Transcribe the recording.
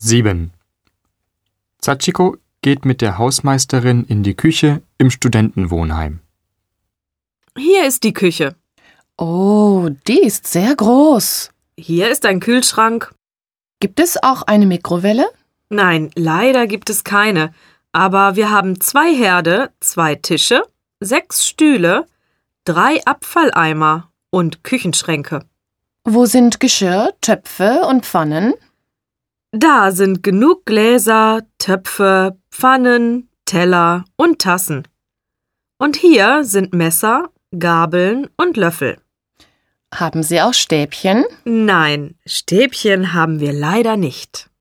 7. Sachiko geht mit der Hausmeisterin in die Küche im Studentenwohnheim. Hier ist die Küche. Oh, die ist sehr groß. Hier ist ein Kühlschrank. Gibt es auch eine Mikrowelle? Nein, leider gibt es keine. Aber wir haben 2 Herde, 2 Tische, 6 Stühle, 3 Abfalleimer und Küchenschränke. Wo sind Geschirr, Töpfe und Pfannen? Da sind genug Gläser, Töpfe, Pfannen, Teller und Tassen. Und hier sind Messer, Gabeln und Löffel. Haben Sie auch Stäbchen? Nein, Stäbchen haben wir leider nicht.